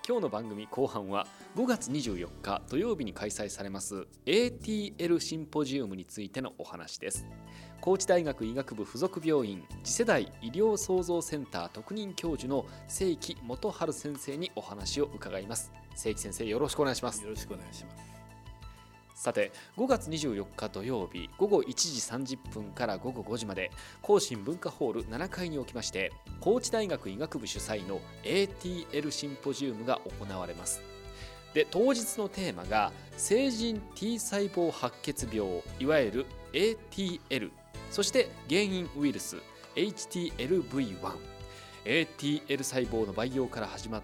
今日の番組後半は5月24日土曜日に開催されます ATL シンポジウムについてのお話です。高知大学医学部附属病院次世代医療創造センター特任教授の清木元春先生にお話を伺います。清木先生、よろしくお願いします。 よろしくお願いします。 さて、5月24日土曜日午後1時30分から午後5時まで高新文化ホール7階におきまして、高知大学医学部主催の ATL シンポジウムが行われます。で、当日のテーマが成人 T 細胞白血病、いわゆる ATL、 そして原因ウイルス HTLV1、ATL 細胞の培養から始まった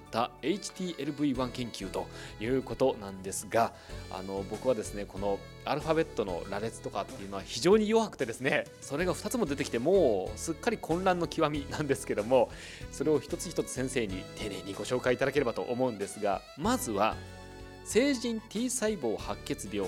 HTLV1 研究ということなんですが、僕はですね、このアルファベットの羅列とかっていうのは非常に弱くてですね、それが2つも出てきてもうすっかり混乱の極みなんですけども、それを一つ一つ先生に丁寧にご紹介いただければと思うんですが、まずは成人 T 細胞白血病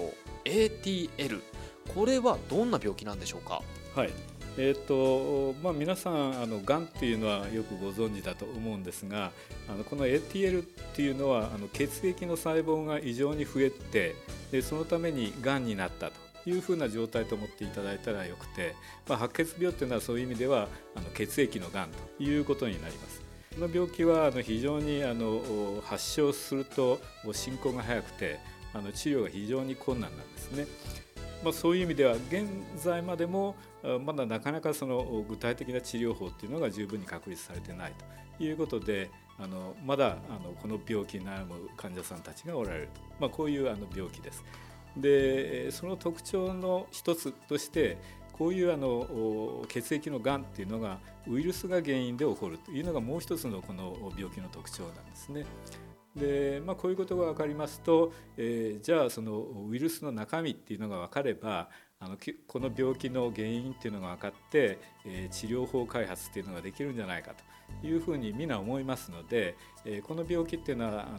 ATL、 これはどんな病気なんでしょうか？ はい、皆さんがんっていうのはよくご存知だと思うんですが、この ATL っていうのは血液の細胞が異常に増えて、でそのためにがんになったというふうな状態と思っていただいたらよくて、白血病っていうのはそういう意味では血液のがんということになります。この病気は非常に発症すると進行が早くて治療が非常に困難なんですね。そういう意味では現在までもまだなかなかその具体的な治療法っていうのが十分に確立されてないということで、まだこの病気に悩む患者さんたちがおられると、こういう病気です。でその特徴の一つとして、こういう血液のがんっていうのがウイルスが原因で起こるというのがもう一つのこの病気の特徴なんですね。でこういうことが分かりますと、じゃあそのウイルスの中身っていうのが分かればこの病気の原因っていうのが分かって、治療法開発っていうのができるんじゃないかというふうに皆思いますので、この病気っていうのは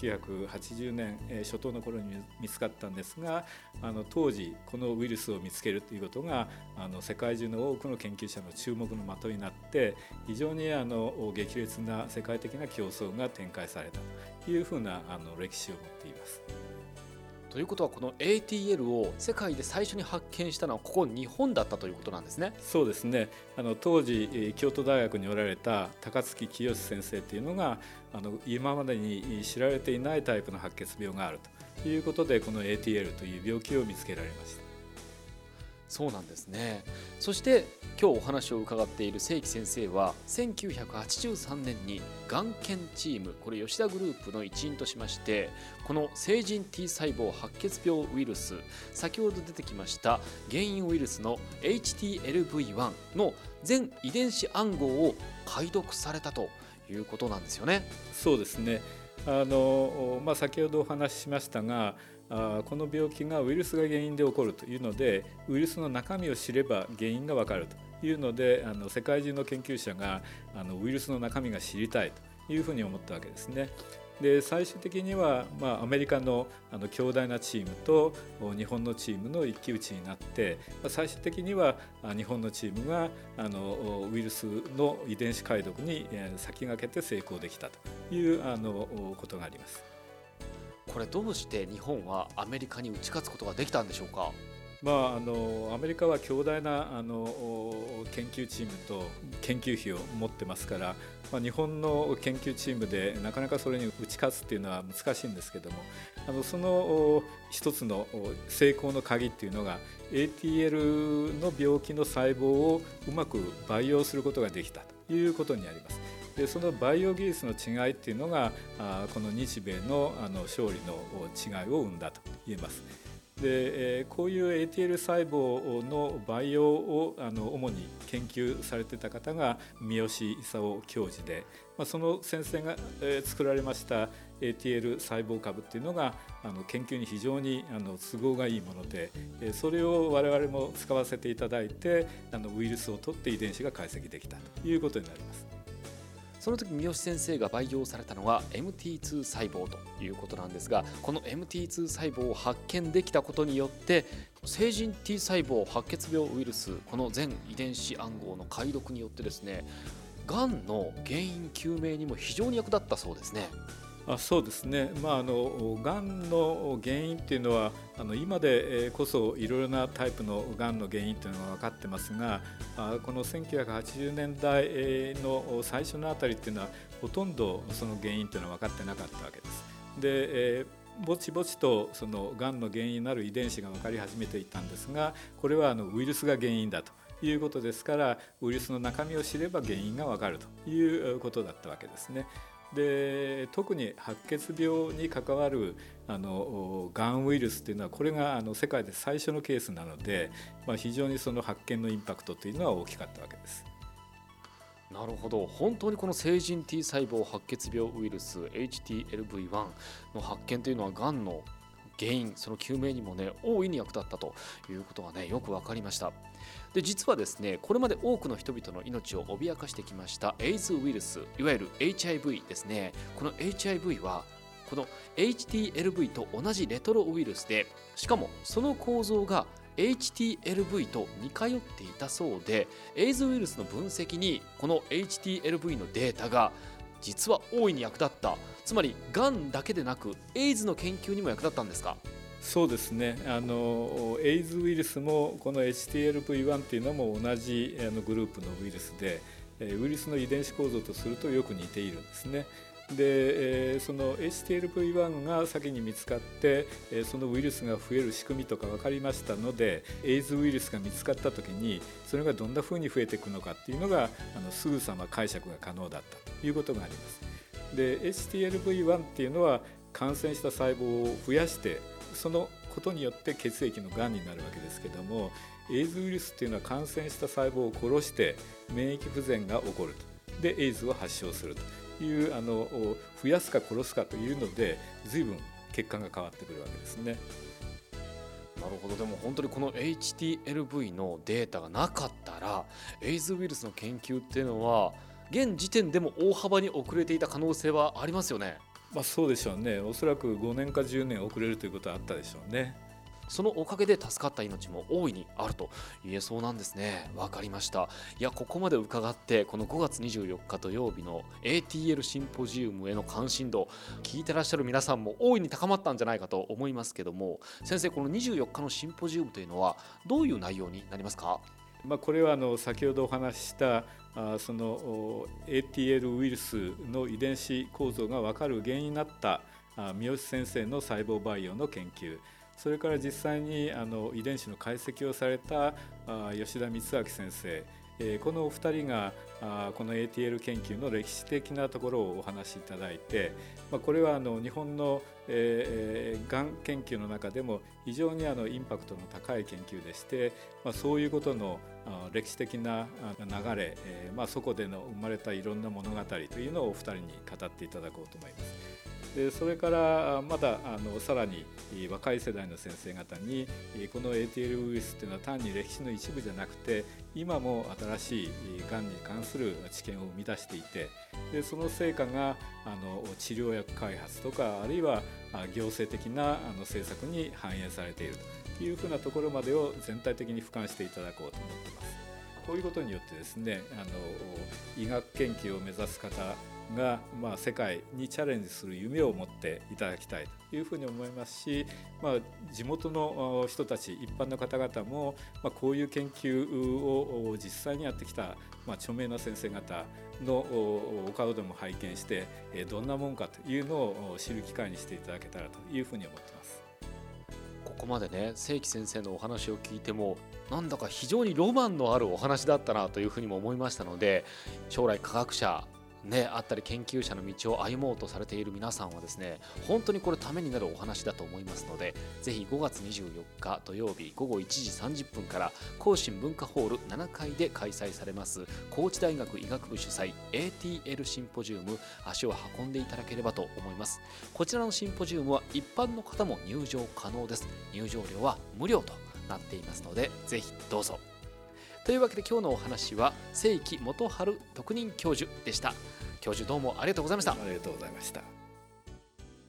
1980年、初頭の頃に見つかったんですが、当時このウイルスを見つけるということが世界中の多くの研究者の注目の的になって、非常に激烈な世界的な競争が展開されたというふうな歴史を持っています。 ということは、この ATL を世界で最初に発見したのはここ日本だったということなんですね。 そうですね。当時京都大学におられた高槻清先生というのが今までに知られていないタイプの白血病があるということで、この ATL という病気を見つけられました。 そうなんですね。そして今日お話を伺っている清木先生は1983年にがん研チーム、これ吉田グループの一員としまして、この成人 T 細胞白血病ウイルス、先ほど出てきました原因ウイルスの HTLV1 の全遺伝子暗号を解読されたということなんですよね。 そうですね。先ほどお話ししましたが、この病気がウイルスが原因で起こるというので、ウイルスの中身を知れば原因がわかるというので、世界中の研究者がウイルスの中身が知りたいというふうに思ったわけですね。で最終的には、アメリカの強大なチームと日本のチームの一騎打ちになって、最終的には日本のチームがウイルスの遺伝子解読に先駆けて成功できたということがあります。 これどうして日本はアメリカに打ち勝つことができたんでしょうか？ アメリカは強大な研究チームと研究費を持ってますから、日本の研究チームでなかなかそれに打ち勝つっていうのは難しいんですけども、その一つの成功の鍵っていうのが ATL の病気の細胞をうまく培養することができたということにあります。でその培養技術の違いっていうのがこの日米の勝利の違いを生んだと言えます。でこういう ATL 細胞の培養を主に研究されていた方が三好勲教授で、その先生が作られました ATL 細胞株っていうのが研究に非常に都合がいいもので、それを我々も使わせていただいてウイルスを取って遺伝子が解析できたということになります。 その時三好先生が培養されたのが MT2 細胞ということなんですが、この MT2 細胞を発見できたことによって成人 T 細胞白血病ウイルス、この全遺伝子暗号の解読によってですね、がんの原因究明にも非常に役立ったそうですね。 そうですね、がんの原因っていうのは今でこそいろいろなタイプのがんの原因というのが分かってますが、この1980年代の最初のあたりっていうのはほとんどその原因というのは分かってなかったわけです。で、ぼちぼちとそのがんの原因になる遺伝子が分かり始めていたんですが、これはウイルスが原因だということですから、ウイルスの中身を知れば原因が分かるということだったわけですね。で、特に白血病に関わるがんウイルスというのは、これが世界で最初のケースなので、非常にその発見のインパクトというのは大きかったわけです。 なるほど、本当にこの成人 T 細胞白血病ウイルス HTLV1 の発見というのは、がんの原因、その究明にもね、大いに役立ったということがね、よく分かりました。で、実はですね、これまで多くの人々の命を脅かしてきましたエイズウイルス、いわゆる HIV ですね。この HIV はこの HTLV と同じレトロウイルスで、しかもその構造が HTLV と似通っていたそうで、エイズウイルスの分析にこの HTLV のデータが実は大いに役立った。つまりがんだけでなくエイズの研究にも役立ったんですか？ そうですね、エイズウイルスもこの HTLV1 っていうのも同じグループのウイルスで、ウイルスの遺伝子構造とするとよく似ているんですね。で、その HTLV1 が先に見つかって、そのウイルスが増える仕組みとか分かりましたので、エイズウイルスが見つかった時にそれがどんなふうに増えていくのかっていうのがすぐさま解釈が可能だったということがあります。で、 HTLV1 っていうのは感染した細胞を増やして、そのことによって血液のがんになるわけですけども、エイズウイルスっていうのは感染した細胞を殺して免疫不全が起こると。で、エイズを発症するという増やすか殺すかというので随分結果が変わってくるわけですね。 なるほど。でも本当にこの HTLV のデータがなかったら、エイズウイルスの研究っていうのは現時点でも大幅に遅れていた可能性はありますよね。 そうでしょうね。おそらく5年か10年遅れるということはあったでしょうね。 そのおかげで助かった命も大いにあると言えそうなんですね。わかりました。いや、ここまで伺って、この5月24日土曜日の ATL シンポジウムへの関心度、聞いてらっしゃる皆さんも大いに高まったんじゃないかと思いますけども、先生、この24日のシンポジウムというのはどういう内容になりますか？ これは先ほどお話ししたその ATL ウイルスの遺伝子構造が分かる原因になった三好先生の細胞培養の研究、それから実際に遺伝子の解析をされた吉田光明先生、このお二人がこの ATL 研究の歴史的なところをお話しいただいて、これは日本のがん研究の中でも非常にインパクトの高い研究でして、そういうことの歴史的な流れ、そこでの生まれたいろんな物語というのをお二人に語っていただこうと思います。で、それからまださらに若い世代の先生方にこの ATL ウイルスというのは単に歴史の一部じゃなくて、今も新しいがんに関する知見を生み出していて、でその成果が治療薬開発とか、あるいは行政的な政策に反映されているというふうなところまでを全体的に俯瞰していただこうと思っています。こういうことによってですね、医学研究を目指す方が、世界にチャレンジする夢を持っていただきたいというふうに思いますし、地元の人たち、一般の方々も、こういう研究を実際にやってきた、著名な先生方のお顔でも拝見して、どんなもんかというのを知る機会にしていただけたらというふうに思っています。 ここまでね、清木先生のお話を聞いても、なんだか非常にロマンのあるお話だったなというふうにも思いましたので、将来科学者あったり研究者の道を歩もうとされている皆さんはですね、本当にこれためになるお話だと思いますので、ぜひ5月24日土曜日午後1時30分から甲信文化ホール7階で開催されます高知大学医学部主催 ATL シンポジウム、足を運んでいただければと思います。こちらのシンポジウムは一般の方も入場可能です。入場料は無料となっていますので、ぜひどうぞ。というわけで今日のお話は清木元春特任教授でした。教授、どうもありがとうございました。 ありがとうございました。